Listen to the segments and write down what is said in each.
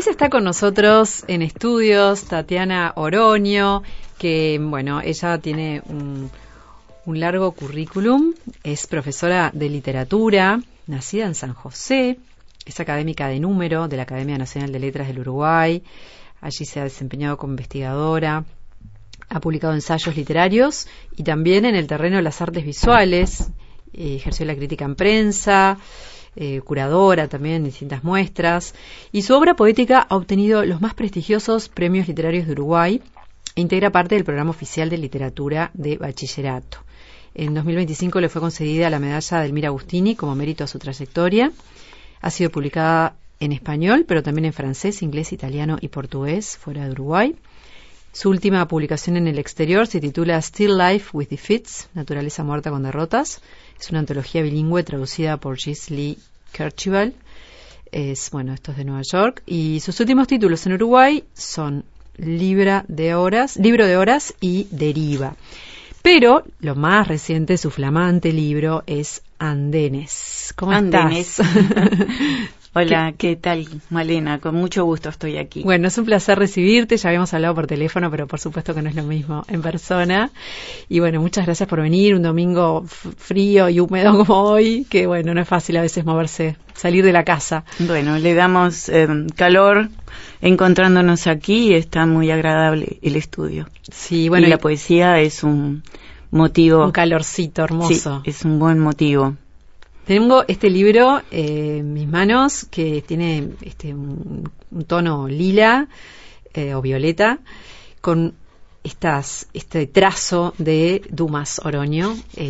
después está con nosotros en estudios Tatiana Oroño, que, bueno, ella tiene un largo currículum, es profesora de literatura, nacida en San José, es académica de número de la Academia Nacional de Letras del Uruguay, allí se ha desempeñado como investigadora, ha publicado ensayos literarios y también en el terreno de las artes visuales, ejerció la crítica en prensa, curadora también en distintas muestras, y su obra poética ha obtenido los más prestigiosos premios literarios de Uruguay e integra parte del programa oficial de literatura de bachillerato. En 2025 le fue concedida la medalla de Elmira Agustini como mérito a su trayectoria. Ha sido publicada en español, pero también en francés, inglés, italiano y portugués, fuera de Uruguay. Su última publicación en el exterior se titula Still Life with Defeats, Naturaleza muerta con derrotas. Es una antología bilingüe traducida por Gisli Kercheval. Esto es de Nueva York. Y sus últimos títulos en Uruguay son Libro de Horas y Deriva. Pero lo más reciente, su flamante libro, es Andenes. ¿Cómo Andenes. estás? Hola, ¿qué tal, Malena? Con mucho gusto estoy aquí. Bueno, es un placer recibirte. Ya habíamos hablado por teléfono, pero por supuesto que no es lo mismo en persona. Y bueno, muchas gracias por venir. Un domingo frío y húmedo como hoy, que bueno, no es fácil a veces moverse, salir de la casa. Bueno, le damos calor encontrándonos aquí y está muy agradable el estudio. Sí, bueno. Y la poesía es un motivo. Un calorcito hermoso. Sí, es un buen motivo. Tengo este libro en mis manos que tiene un tono lila o violeta con este trazo de Dumas Oroño,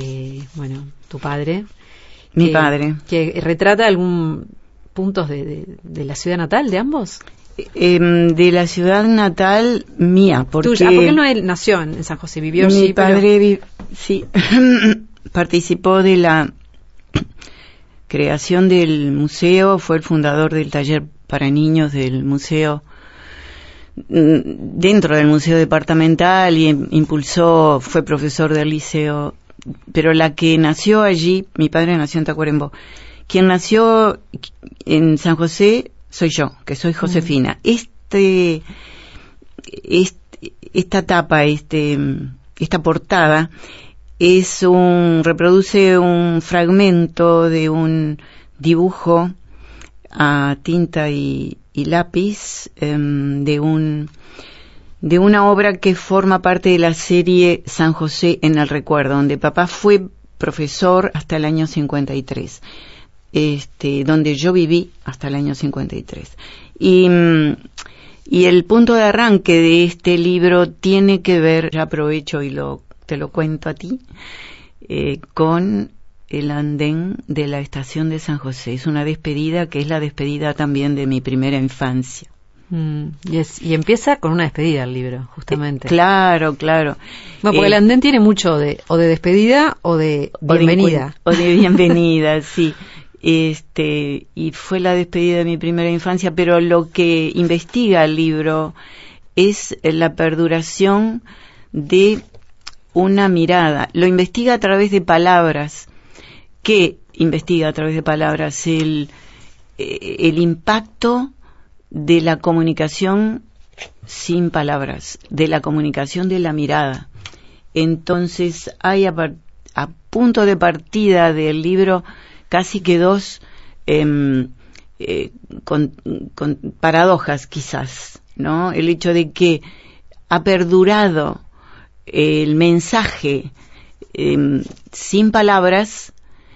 tu padre. Mi padre. Que retrata algún puntos de la ciudad natal de ambos. De la ciudad natal mía, porque tuya, porque él no nació en San José, vivió allí. Mi padre sí participó de la creación del museo, fue el fundador del taller para niños del museo, dentro del museo departamental, y fue profesor del liceo, pero la que nació allí, mi padre nació en Tacuarembó, quien nació en San José soy yo, que soy Josefina. Esta tapa, esta portada reproduce un fragmento de un dibujo a tinta y lápiz de una obra que forma parte de la serie San José en el recuerdo, donde papá fue profesor hasta el año 53, donde yo viví hasta el año 53. Y el punto de arranque de este libro tiene que ver, ya aprovecho y te lo cuento a ti, con el andén de la estación de San José. Es una despedida que es la despedida también de mi primera infancia. Y empieza con una despedida el libro, justamente. Claro. Bueno, porque el andén tiene mucho de despedida o de bienvenida. O de bienvenida, sí. Y fue la despedida de mi primera infancia, pero lo que investiga el libro es la perduración de una mirada. Lo investiga a través de palabras. ¿Qué investiga a través de palabras? El impacto de la comunicación sin palabras, de la comunicación de la mirada. Entonces hay a punto de partida del libro casi que dos con paradojas quizás, ¿no? El hecho de que ha perdurado el mensaje sin palabras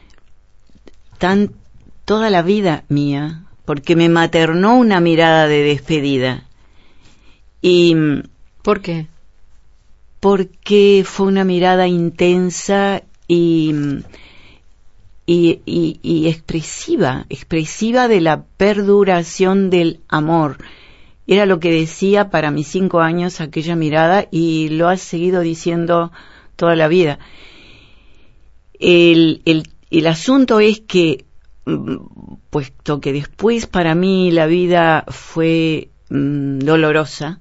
toda la vida mía, porque me maternó una mirada de despedida. Y ¿por qué? Porque fue una mirada intensa y expresiva de la perduración del amor. Era lo que decía para mis 5 años aquella mirada, y lo ha seguido diciendo toda la vida. El asunto es que, puesto que después para mí la vida fue dolorosa,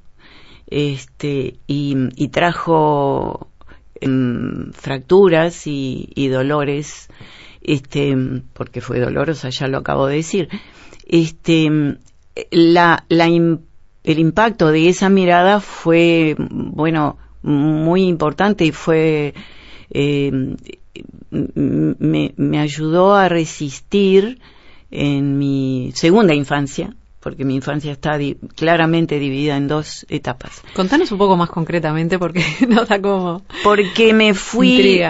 y trajo fracturas y dolores, porque fue dolorosa, ya lo acabo de decir, el impacto de esa mirada fue, bueno, muy importante y fue, me ayudó a resistir en mi segunda infancia, porque mi infancia está claramente dividida en dos etapas. Contanos un poco más concretamente porque nos da como porque me fui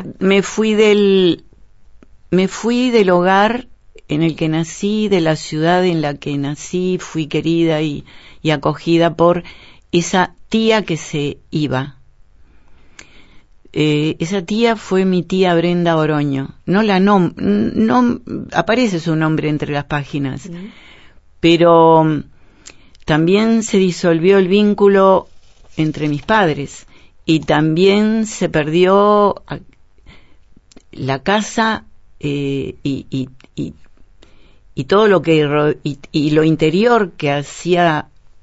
del hogar en el que nací, de la ciudad en la que nací, fui querida y acogida por esa tía que se iba. Esa tía fue mi tía Brenda Oroño. No aparece su nombre entre las páginas, pero también se disolvió el vínculo entre mis padres y también se perdió la casa y todo lo que y lo interior que hacía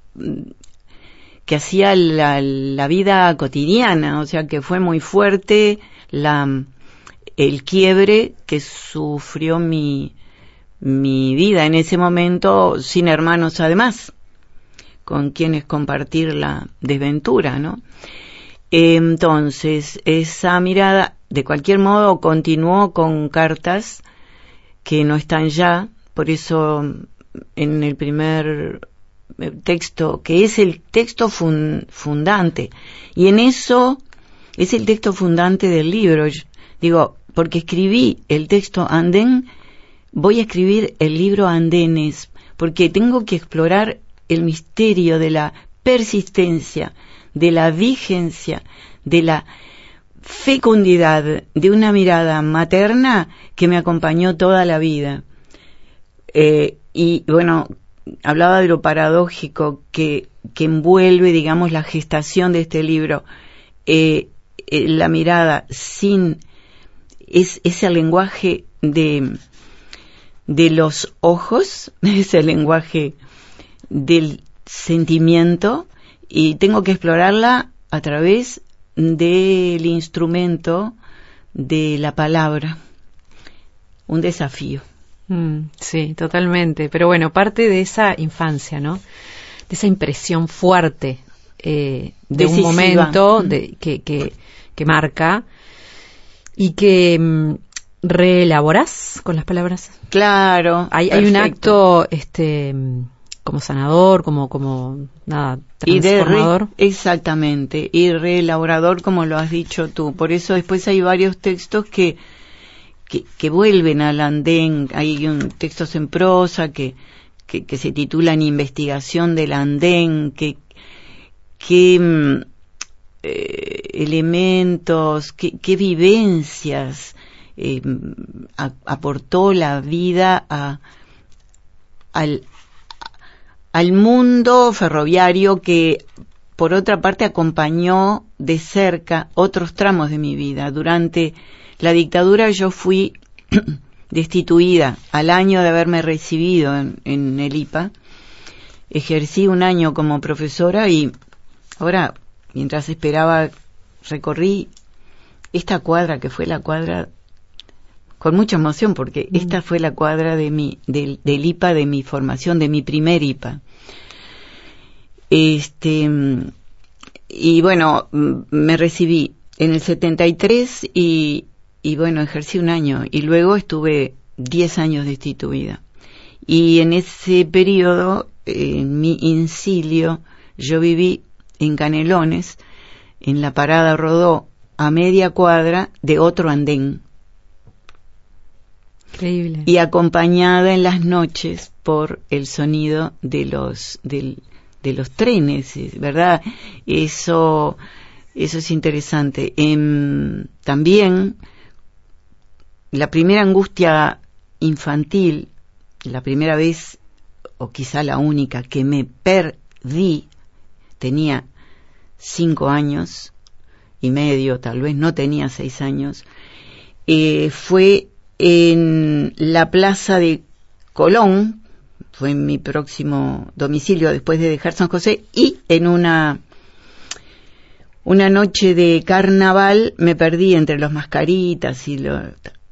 la vida cotidiana, o sea que fue muy fuerte el quiebre que sufrió mi vida en ese momento, sin hermanos además, con quienes compartir la desventura, ¿no? Entonces, esa mirada, de cualquier modo, continuó con cartas que no están ya, por eso en el primer texto, que es el texto fundante, y en eso es el texto fundante del libro. Digo, porque escribí el texto Andén, voy a escribir el libro Andenes, porque tengo que explorar el misterio de la persistencia, de la vigencia, de la fecundidad de una mirada materna que me acompañó toda la vida. Y bueno, hablaba de lo paradójico que envuelve, digamos, la gestación de este libro. La mirada sin ese lenguaje de los ojos, ese lenguaje del sentimiento, y tengo que explorarla a través del instrumento de la palabra. Un desafío. Sí, totalmente. Pero bueno, parte de esa infancia, ¿no? De esa impresión fuerte de decisiva. Un momento que marca y que reelaborás con las palabras. Claro. Hay un acto como sanador, como nada, transformador. Exactamente, y reelaborador, como lo has dicho tú. Por eso después hay varios textos que vuelven al andén. Hay textos en prosa que se titulan Investigación del andén, que elementos, qué vivencias aportó la vida al mundo ferroviario, que por otra parte acompañó de cerca otros tramos de mi vida. Durante la dictadura yo fui destituida al año de haberme recibido en el IPA. Ejercí un año como profesora y ahora, mientras esperaba, recorrí esta cuadra, que fue la cuadra con mucha emoción, porque esta fue la cuadra del IPA, de mi formación, de mi primer IPA. Y bueno, me recibí en el 73 y bueno, ejercí un año y luego estuve 10 años destituida. Y en ese periodo, en mi incilio, yo viví en Canelones, en la parada Rodó, a media cuadra de otro andén. Increíble. Y acompañada en las noches por el sonido de los trenes, ¿verdad? Eso es interesante. También la primera angustia infantil, la primera vez, o quizá la única, que me perdí, tenía 5 años y medio, tal vez no tenía 6 años, fue en la plaza de Colón, fue mi próximo domicilio después de dejar San José, y en una noche de carnaval me perdí entre los mascaritas y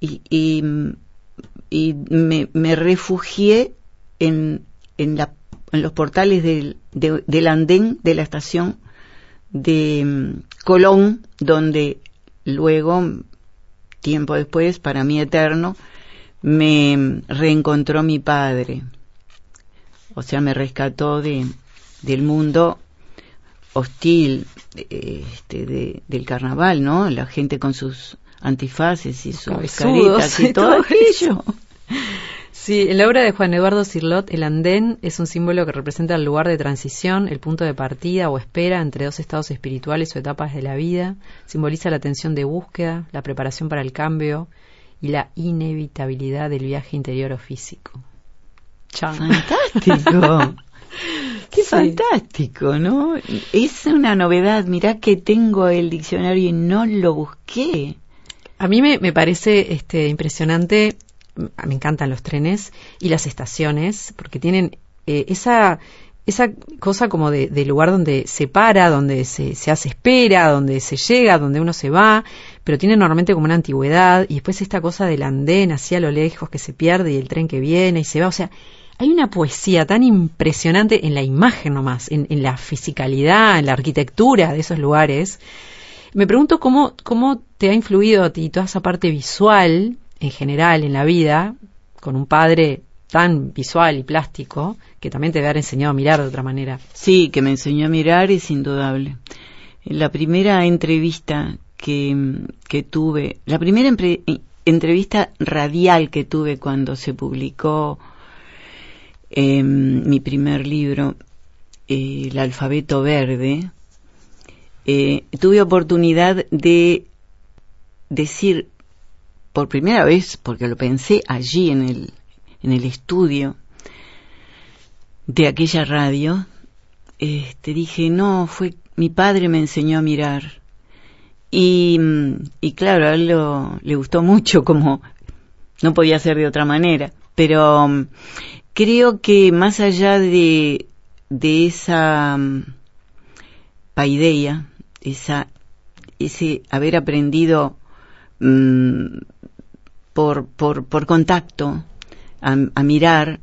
me refugié en los portales del andén de la estación de Colón, donde luego, tiempo después, para mí eterno, me reencontró mi padre. O sea, me rescató del mundo hostil del carnaval, ¿no? La gente con sus antifaces y sus caretas y todo aquello. Sí, en la obra de Juan Eduardo Cirlot, el andén es un símbolo que representa el lugar de transición, el punto de partida o espera entre dos estados espirituales o etapas de la vida. Simboliza la tensión de búsqueda, la preparación para el cambio y la inevitabilidad del viaje interior o físico. Chan. ¡Fantástico! ¡Qué fantástico!, ¿no? Es una novedad. Mirá que tengo el diccionario y no lo busqué. A mí me parece impresionante. Me encantan los trenes y las estaciones, porque tienen esa cosa como de lugar donde se para, donde se hace espera, donde se llega, donde uno se va, pero tienen normalmente como una antigüedad, y después esta cosa del andén así a lo lejos que se pierde y el tren que viene y se va. O sea, hay una poesía tan impresionante en la imagen nomás, en la fisicalidad, en la arquitectura de esos lugares. Me pregunto cómo te ha influido a ti toda esa parte visual en general en la vida, con un padre tan visual y plástico, que también te debe haber enseñado a mirar de otra manera. Sí, que me enseñó a mirar, es indudable. La primera entrevista que tuve, la primera entrevista radial que tuve cuando se publicó mi primer libro, El alfabeto verde, tuve oportunidad de decir por primera vez, porque lo pensé allí en el estudio de aquella radio, dije, no, fue mi padre me enseñó a mirar. Y claro, a él le gustó mucho, como no podía ser de otra manera. Pero creo que más allá de esa paideia, ese haber aprendido por contacto a mirar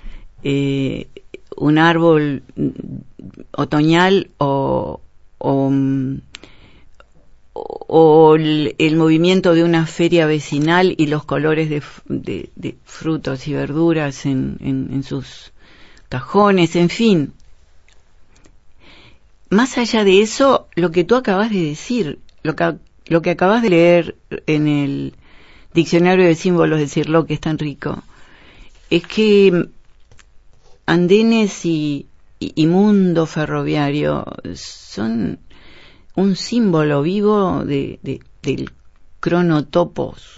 un árbol otoñal o el movimiento de una feria vecinal y los colores de frutos y verduras en sus cajones, en fin. Más allá de eso, lo que tú acabas de decir, lo que acabas de leer en el diccionario de símbolos de Cirlot, que es tan rico, es que andenes y mundo ferroviario son un símbolo vivo del cronotopos,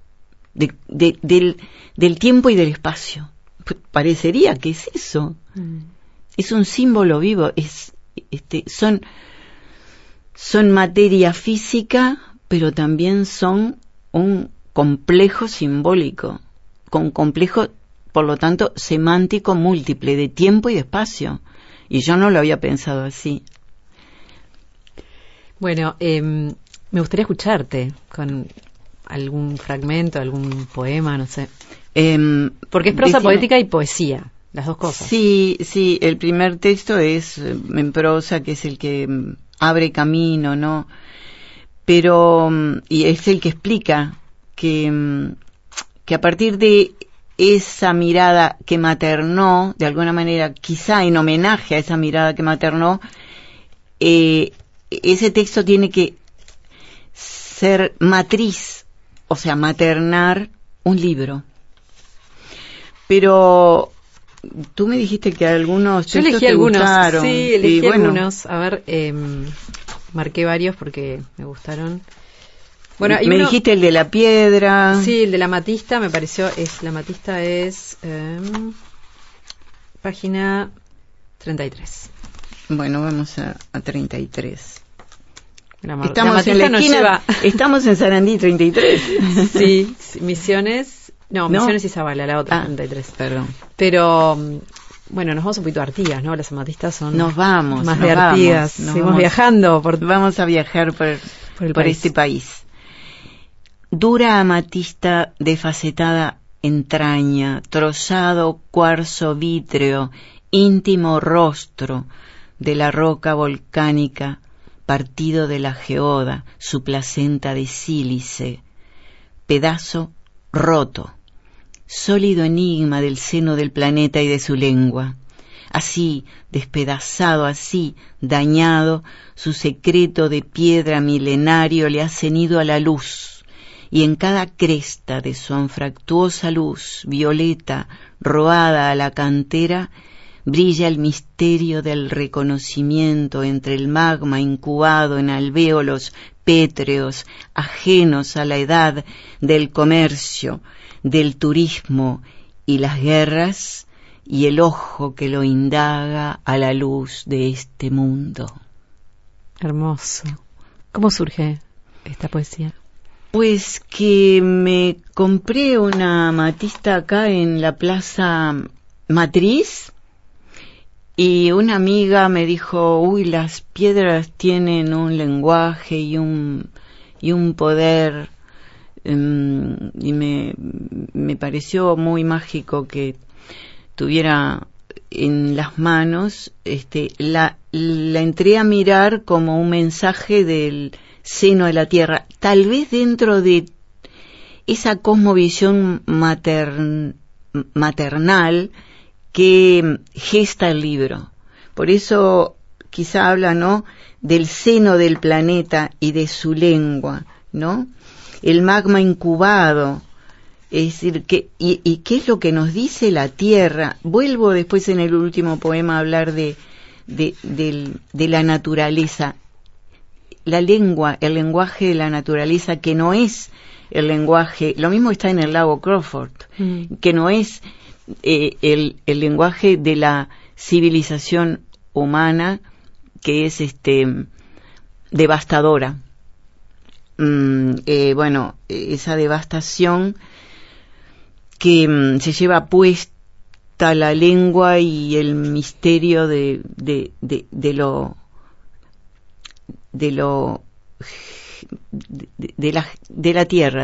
del tiempo y del espacio. Parecería que es eso. Es un símbolo vivo, son materia física, pero también son un complejo simbólico, con complejo, por lo tanto, semántico múltiple de tiempo y de espacio. Y yo no lo había pensado así. Bueno, me gustaría escucharte con algún fragmento, algún poema, no sé. Porque es prosa poética y poesía, las dos cosas. Sí, el primer texto es en prosa, que es el que abre camino, ¿no? Pero, y es el que explica que a partir de esa mirada que maternó, de alguna manera, quizá en homenaje a esa mirada que maternó, ese texto tiene que ser matriz, o sea, maternar un libro. Pero tú me dijiste que algunos textos te gustaron. Sí, elegí algunos. A ver, marqué varios porque me gustaron. Bueno, me dijiste el de la piedra. Sí, el de la matista me pareció, la matista es página 33. Bueno, vamos a 33. Estamos en la esquina, estamos en Sarandí 33. Sí, Misiones, Misiones y Zabala, la otra 33. Perdón. Pero bueno, nos vamos un poquito a Artigas, ¿no? Las amatistas son más de Artigas. Seguimos viajando. Vamos a viajar por este país. Dura amatista de facetada entraña, trozado cuarzo vítreo íntimo rostro de la roca volcánica, partido de la geoda, su placenta de sílice, pedazo roto, sólido enigma del seno del planeta y de su lengua. Así, despedazado, así, dañado, su secreto de piedra milenario le ha cenido a la luz, y en cada cresta de su anfractuosa luz, violeta, roada a la cantera, brilla el misterio del reconocimiento entre el magma incubado en alvéolos pétreos, ajenos a la edad del comercio, del turismo y las guerras, y el ojo que lo indaga a la luz de este mundo. Hermoso. ¿Cómo surge esta poesía? Pues que me compré una amatista acá en la Plaza Matriz y una amiga me dijo, uy, las piedras tienen un lenguaje y un poder, y me pareció muy mágico que tuviera en las manos, la entré a mirar como un mensaje del seno de la tierra, tal vez dentro de esa cosmovisión maternal que gesta el libro. Por eso quizá habla, ¿no?, del seno del planeta y de su lengua, ¿no? El magma incubado. Es decir, ¿y qué es lo que nos dice la tierra? Vuelvo después en el último poema a hablar de la naturaleza. La lengua, el lenguaje de la naturaleza, que no es el lenguaje, lo mismo está en el lago Crawford, que no es el lenguaje de la civilización humana, que es devastadora. Bueno, esa devastación que se lleva puesta la lengua y el misterio de la tierra,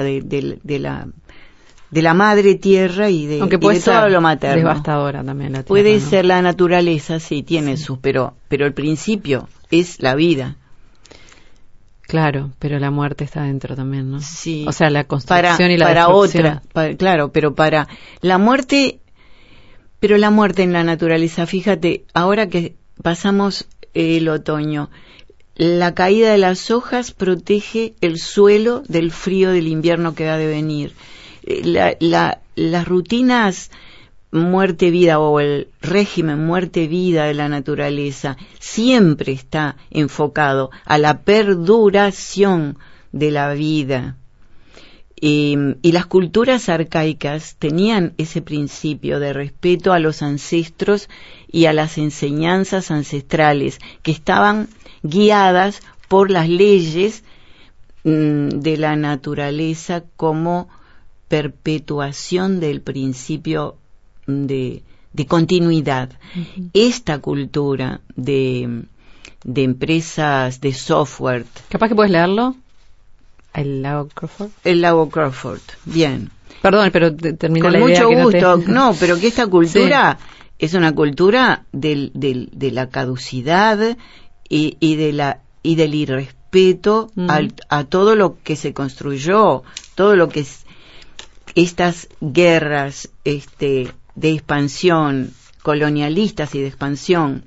de la madre tierra y de todo lo materno. Devastadora también la tierra. Puede ¿no? ser la naturaleza, sí, tiene sus, pero el principio es la vida. Claro, pero la muerte está dentro también, ¿no? Sí. O sea, la construcción y la para destrucción. otra, claro, pero para la muerte, pero la muerte en la naturaleza, fíjate, ahora que pasamos el otoño, la caída de las hojas protege el suelo del frío del invierno que ha de venir. Las rutinas muerte-vida o el régimen muerte-vida de la naturaleza siempre está enfocado a la perduración de la vida. Y las culturas arcaicas tenían ese principio de respeto a los ancestros y a las enseñanzas ancestrales que estaban guiadas por las leyes de la naturaleza como perpetuación del principio de continuidad. Uh-huh. Esta cultura de empresas de software. ¿Capaz que puedes leerlo? El lago Crawford. El lago Crawford, bien. Perdón, pero termina la idea. Con mucho gusto. No, pero que esta cultura es una cultura de la caducidad y del irrespeto a todo lo que se construyó, todo lo que estas guerras de expansión, colonialistas y de expansión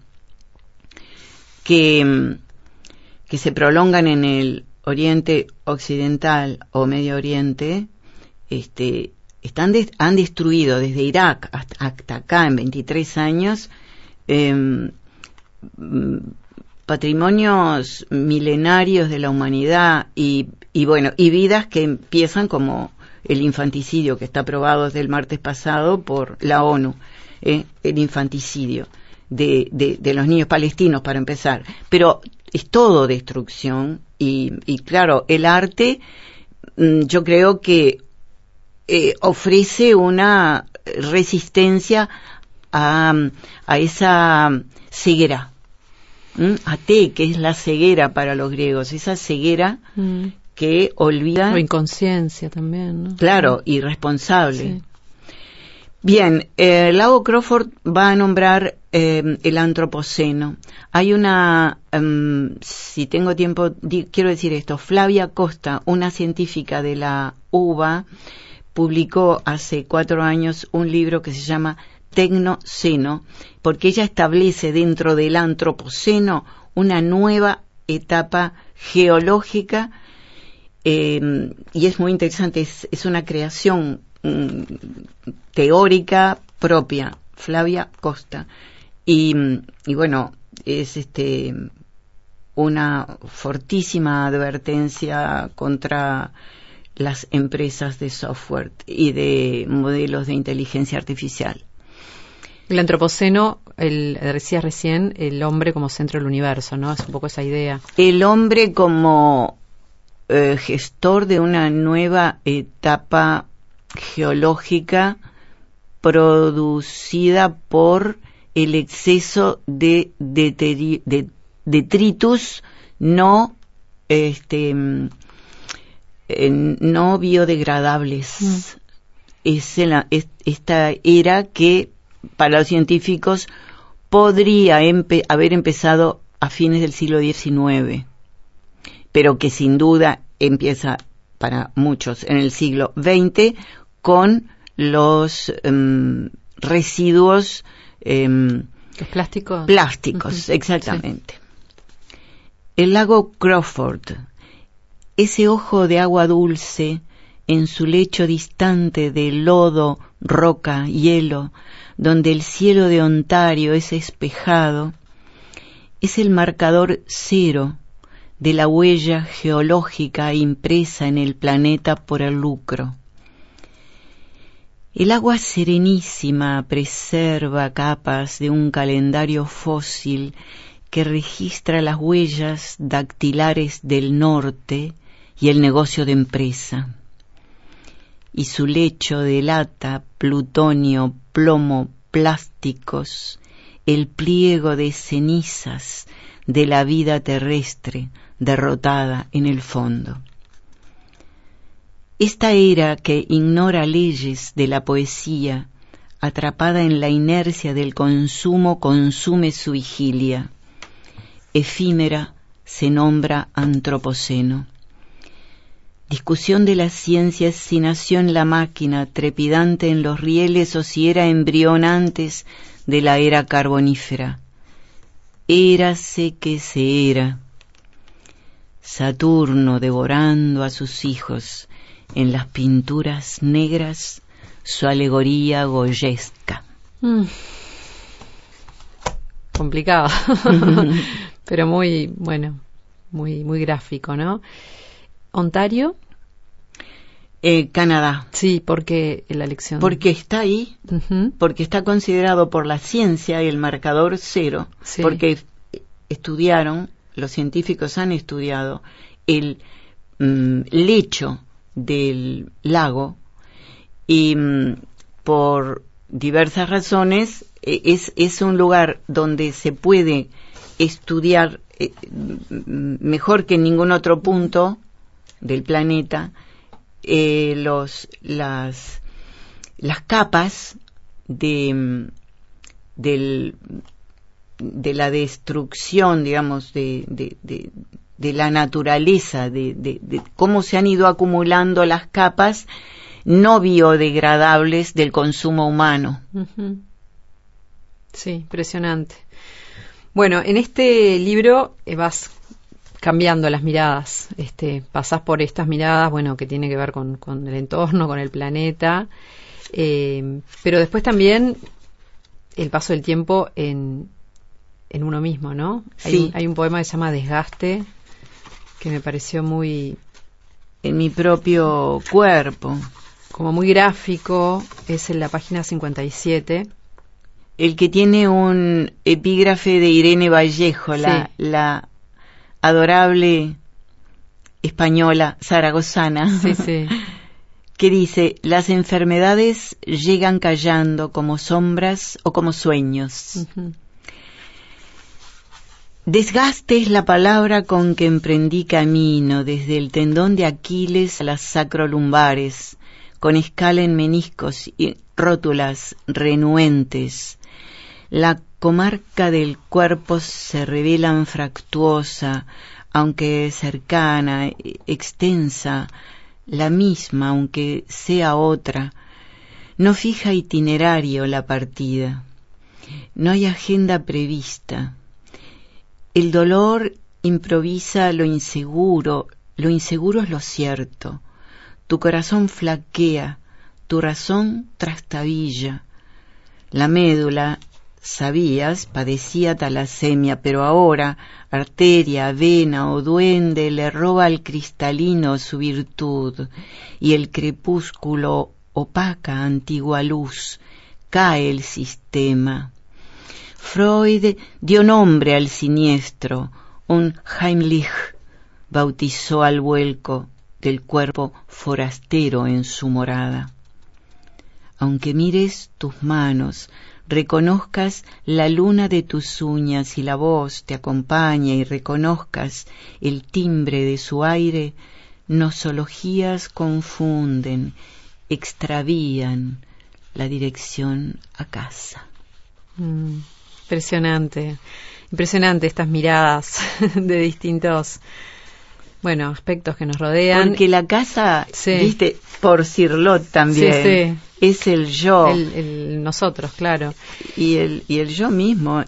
que se prolongan en el Oriente Occidental o Medio Oriente, han destruido desde Irak hasta acá en 23 años patrimonios milenarios de la humanidad y vidas que empiezan como el infanticidio que está aprobado desde el martes pasado por la ONU, el infanticidio de los niños palestinos para empezar, pero es todo destrucción y claro, el arte yo creo que ofrece una resistencia a esa ceguera, que es la ceguera para los griegos, esa ceguera que olvida. O inconsciencia también, ¿no? Claro, irresponsable. Sí. Bien, Lago Crawford va a nombrar el antropoceno. Hay una, si tengo tiempo, quiero decir esto, Flavia Costa, una científica de la UBA, publicó hace 4 años un libro que se llama Tecnoceno, porque ella establece dentro del antropoceno una nueva etapa geológica, y es muy interesante, es una creación teórica propia, Flavia Costa, y bueno, es una fortísima advertencia contra las empresas de software y de modelos de inteligencia artificial. El antropoceno, decías recién, el hombre como centro del universo, ¿no? Es un poco esa idea. El hombre como gestor de una nueva etapa geológica producida por el exceso de detritus no no biodegradables. Es esta era que para los científicos podría haber empezado a fines del siglo XIX, pero que sin duda empieza para muchos en el siglo XX con los residuos los plásticos. Plásticos, exactamente. Sí. El lago Crawford, ese ojo de agua dulce en su lecho distante de lodo, roca, hielo, donde el cielo de Ontario es espejado, es el marcador cero de la huella geológica impresa en el planeta por el lucro. El agua serenísima preserva capas de un calendario fósil que registra las huellas dactilares del norte y el negocio de empresa. Y su lecho delata plutonio, plomo, plásticos, el pliego de cenizas de la vida terrestre derrotada en el fondo. Esta era que ignora leyes de la poesía, atrapada en la inercia del consumo, consume su vigilia. Efímera se nombra antropoceno. Discusión de las ciencias si nació en la máquina, trepidante en los rieles, o si era embrión antes de la era carbonífera. Érase que se era. Saturno devorando a sus hijos, en las pinturas negras, su alegoría goyesca. Complicado, pero muy, bueno, muy gráfico, ¿no? ¿Ontario? Canadá. Sí, porque la elección. Porque está ahí, porque está considerado por la ciencia el marcador cero, sí. Porque los científicos han estudiado el lecho del lago y por diversas razones es un lugar donde se puede estudiar mejor que en ningún otro punto del planeta las capas de la destrucción, digamos, de la naturaleza, de cómo se han ido acumulando las capas no biodegradables del consumo humano. Sí, impresionante. Bueno, en este libro vas cambiando las miradas, pasás por estas miradas, bueno, que tiene que ver con el entorno, con el planeta, pero después también el paso del tiempo en uno mismo, ¿no? Sí. Hay un poema que se llama Desgaste, que me pareció muy... En mi propio cuerpo. Como muy gráfico, es en la página 57. El que tiene un epígrafe de Irene Vallejo, sí. la adorable española zaragozana, sí. Que dice: las enfermedades llegan callando como sombras o como sueños. Desgaste es la palabra con que emprendí camino desde el tendón de Aquiles a las sacrolumbares, con escala en meniscos y rótulas renuentes. La comarca del cuerpo se revelan fractuosa, aunque cercana, extensa, la misma, aunque sea otra. No fija itinerario la partida. No hay agenda prevista. El dolor improvisa lo inseguro es lo cierto. Tu corazón flaquea, tu razón trastabilla. La médula, sabías, padecía talasemia, pero ahora arteria, vena o duende le roba al cristalino su virtud, y el crepúsculo opaca antigua luz, cae el sistema. Freud dio nombre al siniestro, un Heimlich, bautizó al vuelco del cuerpo forastero en su morada. Aunque mires tus manos, reconozcas la luna de tus uñas y la voz te acompaña y reconozcas el timbre de su aire, nosologías confunden, extravían la dirección a casa. Impresionante estas miradas de distintos, aspectos que nos rodean. Porque la casa, viste, por Cirlot también, es el yo. El nosotros, claro. Y el yo mismo.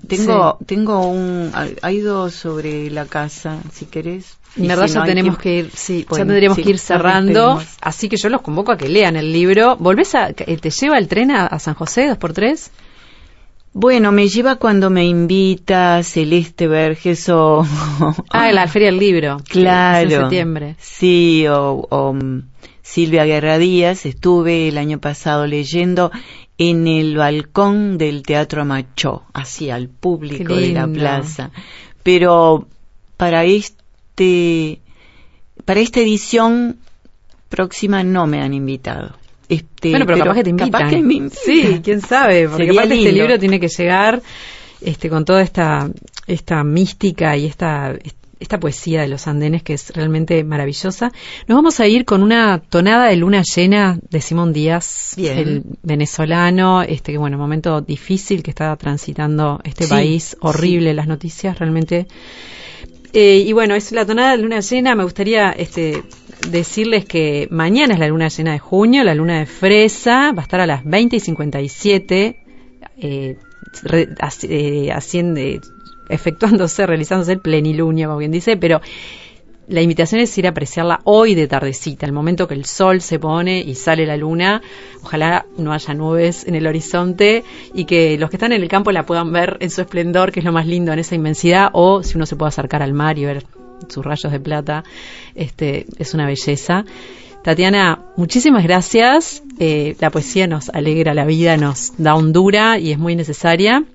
Hay dos sobre la casa, si querés. En verdad ya tenemos que ir, ya tendríamos que ir cerrando, así que yo los convoco a que lean el libro. ¿Te lleva el tren a San José 2x3? Bueno, me lleva cuando me invita Celeste Verges o... la Feria del Libro. Claro. En septiembre. Sí, o Silvia Guerra Díaz. Estuve el año pasado leyendo en el balcón del Teatro Machó, así al público de la plaza. Pero para esta edición próxima no me han invitado. Pero capaz que te invitan. Capaz que me invitan. Sí, quién sabe, porque aparte este libro tiene que llegar con toda esta mística y esta poesía de los andenes que es realmente maravillosa. Nos vamos a ir con una tonada de luna llena de Simón Díaz, el venezolano, momento difícil que está transitando este país, horrible las noticias, realmente. Es la tonada de luna llena. Me gustaría decirles que mañana es la luna llena de junio, la luna de fresa, va a estar a las 20:57, realizándose el plenilunio, como quien dice, pero la invitación es ir a apreciarla hoy de tardecita, el momento que el sol se pone y sale la luna. Ojalá no haya nubes en el horizonte y que los que están en el campo la puedan ver en su esplendor, que es lo más lindo en esa inmensidad, o si uno se puede acercar al mar y ver sus rayos de plata, es una belleza. Tatiana, muchísimas gracias. La poesía nos alegra la vida, nos da hondura y es muy necesaria.